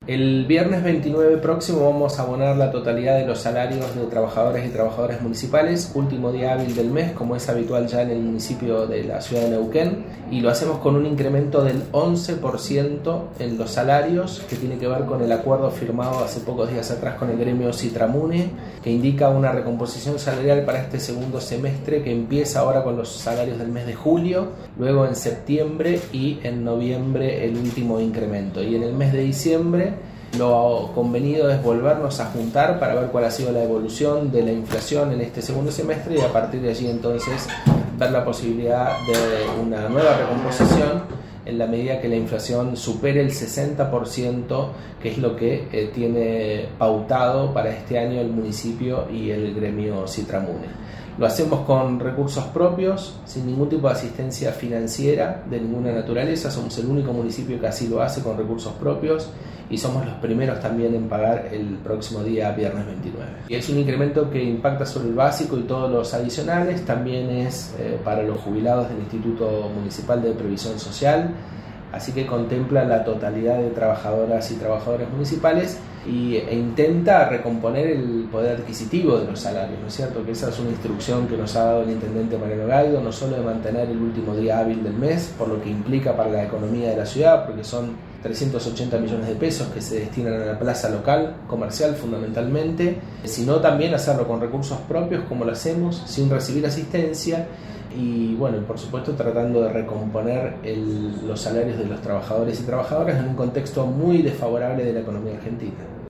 El viernes 29 próximo vamos a abonar la totalidad de los salarios de trabajadores y trabajadoras municipales, último día hábil del mes, como es habitual ya en el municipio de la ciudad de Neuquén, y lo hacemos con un incremento del 11% en los salarios, que tiene que ver con el acuerdo firmado hace pocos días atrás con el gremio Citramune, que indica una recomposición salarial para este segundo semestre que empieza ahora con los salarios del mes de julio, luego en septiembre y en noviembre el último incremento, y en el mes de diciembre lo convenido es volvernos a juntar para ver cuál ha sido la evolución de la inflación en este segundo semestre y a partir de allí entonces ver la posibilidad de una nueva recomposición en la medida que la inflación supere el 60%, que es lo que tiene pautado para este año el municipio y el gremio Citramune. Lo hacemos con recursos propios, sin ningún tipo de asistencia financiera de ninguna naturaleza. Somos el único municipio que así lo hace con recursos propios y somos los primeros también en pagar el próximo día viernes 29. Y es un incremento que impacta sobre el básico y todos los adicionales. También es para los jubilados del Instituto Municipal de Previsión Social, así que contempla la totalidad de trabajadoras y trabajadores municipales e intenta recomponer el poder adquisitivo de los salarios, ¿no es cierto? Que esa es una instrucción que nos ha dado el intendente Mariano Gaido, no solo de mantener el último día hábil del mes, por lo que implica para la economía de la ciudad, porque son 380 millones de pesos que se destinan a la plaza local, comercial fundamentalmente, sino también hacerlo con recursos propios como lo hacemos, sin recibir asistencia, y bueno, por supuesto tratando de recomponer los salarios de los trabajadores y trabajadoras en un contexto muy desfavorable de la economía argentina.